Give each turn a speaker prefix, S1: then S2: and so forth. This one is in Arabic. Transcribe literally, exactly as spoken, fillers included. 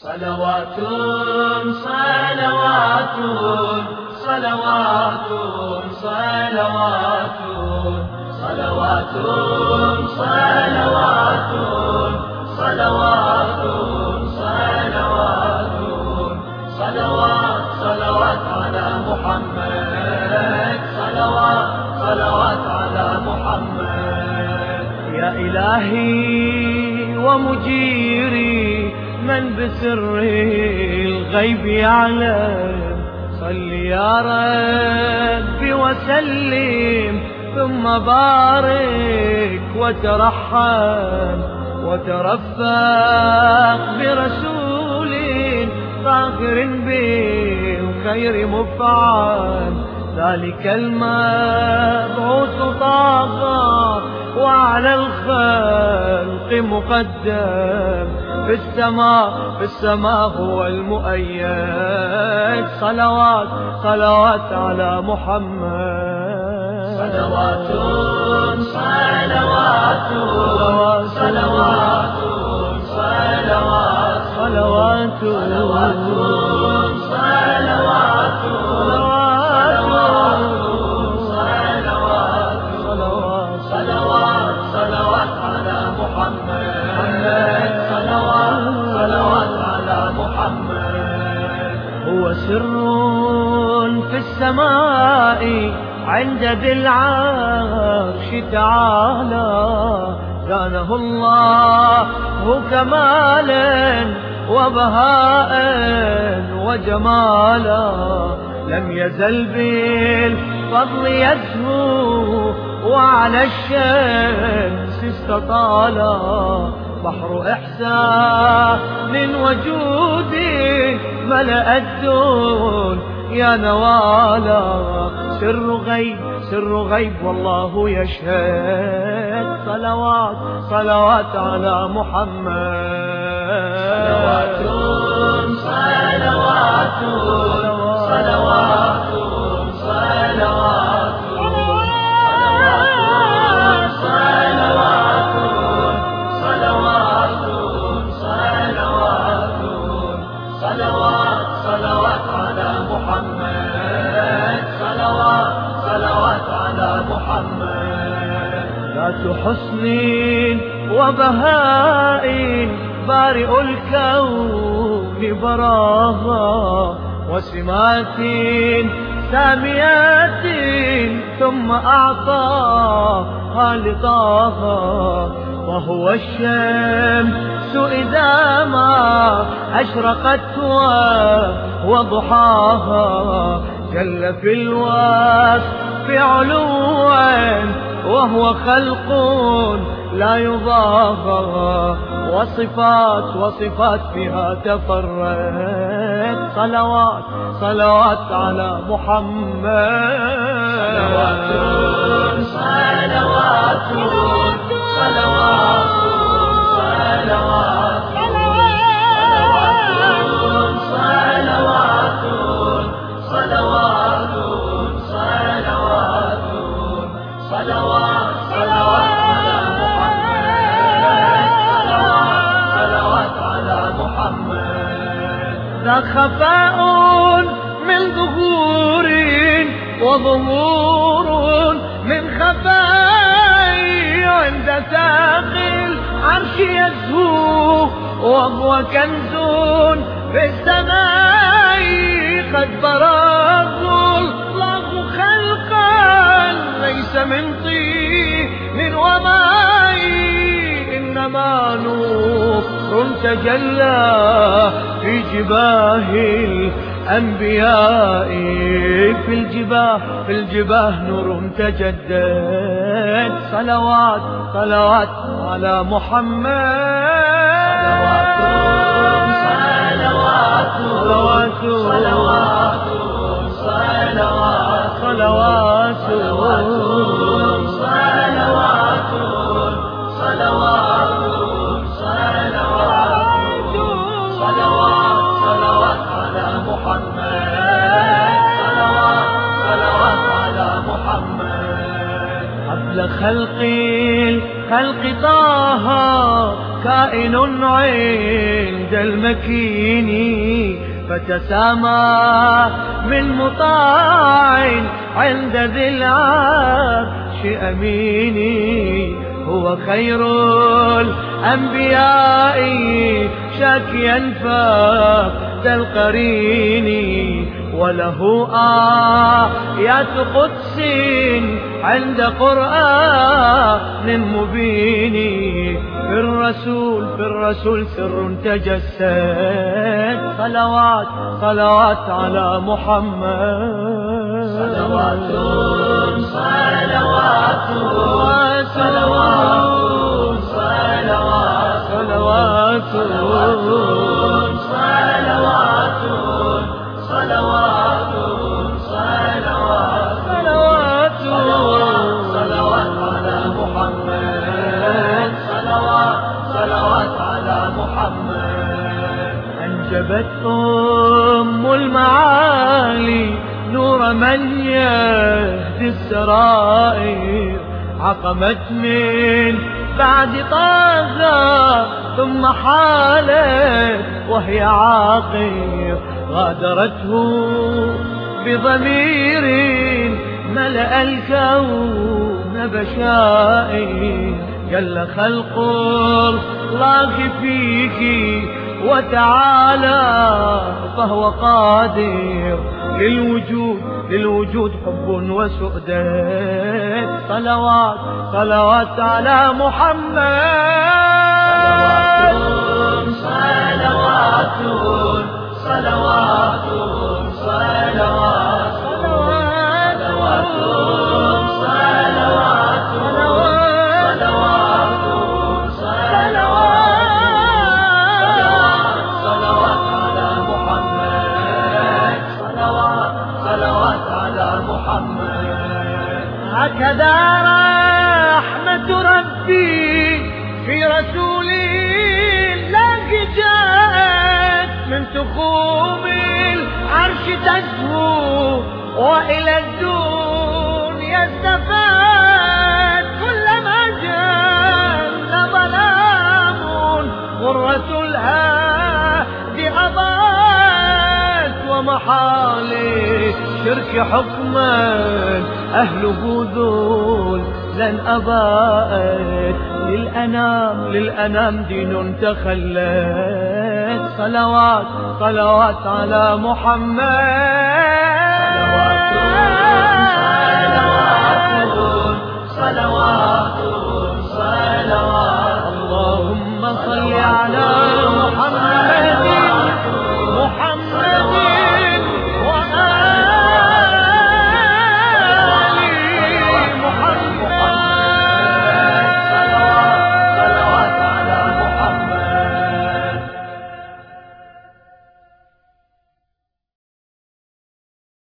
S1: صلوات صلوات صلوات صلوات صلوات صلوات صلوات صلوات صلوات صلوات على محمد، صلوات صلوات على محمد.
S2: يا إلهي ومجيري من بسر الغيب يعلم، صل يا ربي وسلم ثم بارك وترحم وترفق برسول طاهر بالخير مفعم، ذلك المبعوث طاغى وعلى الخلق مقدم، في السماء في السماء هو المؤيد. صلوات صلوات على محمد.
S1: صلوات صلوات صلوات صلوات
S2: صلوات
S1: صلوات صلوات صلوات صلوات صلوات على محمد، صلوات صلوات على محمد.
S2: هو سر في السماء عند ذي العرش تعالى، زانه الله كمالا وبهاء وجمالا، لم يزل بالفضل يزهو وعلى الشمس استطالا، بحر إحسان وجود ملأ الدون يا نوالا، سر غيب سر غيب والله يشهد. صلوات صلوات على محمد.
S1: صلوات صلوات صلوات صلوات صلوات صلوات على محمد، صلوات صلوات على محمد.
S2: ذات حسن وبهاء بارئ الكون براها، وسمات ساميات ثم أعطاها لطاها، وهو الشمس إذا ما أشرقت وضحاها، جل في الوصف علوا وهو خلق لا يضاهى، وصفات وصفات فيها تفرد. صلوات صلوات على محمد.
S1: صلوات صلوات صلوات صلوات صلوات صلوات صلوات صلوات صلوات على محمد، صلوات صلوات على محمد.
S2: ذا خفاء من ظهور وظهور من خفاء، عند ساقي العرش يزهو وهو كنز في السماء، قد براه الله خلقا ليس من طين وماء، إنما نور تجلى في جباه الأنبياء، في الجباه في الجباه نور تجدد. صلوات صلوات على محمد.
S1: صلوات صلوات صلوات صلوات
S2: صلوات
S1: صلوات صلوات صلوات صلوات صلوات على محمد، صلوات صلوات على محمد.
S2: قبل خلق الخلق طه كائن عند المكين فتسامى من مطاع عند ذي العرش أمين. هو خير الأنبياء شاكيا فقد القرين، وله آيات قدس عند قرآن مبين. في الرسول في الرسول سر تجسد، صلوات صلوات على محمد.
S1: صلوات صلوات صلوات صلوات
S2: صلوات
S1: صلوات صلوات صلوات صلوات صلوات على محمد. صلوات صلوات على محمد.
S2: أنجبت أم المعالي نور من يهدي السرائر، عقمت من بعد طه ثم حالت وهي عاقر، غادرته بضمير ملأ الكون بشائر. جل خلق الله فيك وتعالى فهو قادر، للوجود للوجود حب وسؤدد. صلوات صلوات على محمد.
S1: صلوات صلوات صلوات صلوات صلوات صلوات على محمد. صلوات صلوات على محمد.
S2: هكذا رحمة ربي في رسوله الله جاءت، من تخوم العرش تزهو وإلى الدنيا استفاد. كلما جل ظلام غرة الهادي أضاءت، ومحالي شرك حكما أهله ذول لن أضاءت. للأنام للأنام دين تخلت، صلوات صلوات على محمد.